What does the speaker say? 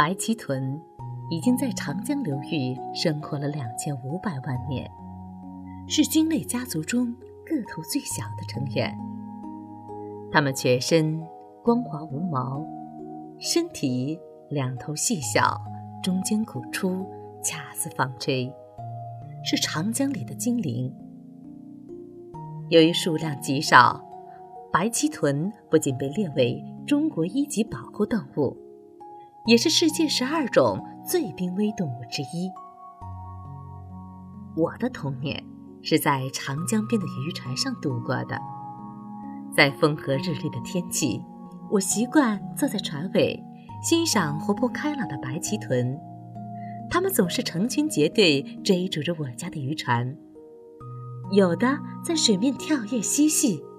白鳍豚已经在长江流域生活了2500万年，是鲸类家族中个头最小的成员。它们全身光滑无毛，身体两头细小，中间鼓出，恰似纺锤，是长江里的精灵。由于数量极少，白鳍豚不仅被列为中国1级保护动物，也是世界12种最濒危动物之一。我的童年是在长江边的渔船上度过的，在风和日丽的天气，我习惯坐在船尾，欣赏活泼开朗的白鳍豚。它们总是成群结队追逐着我家的渔船，有的在水面跳跃嬉戏，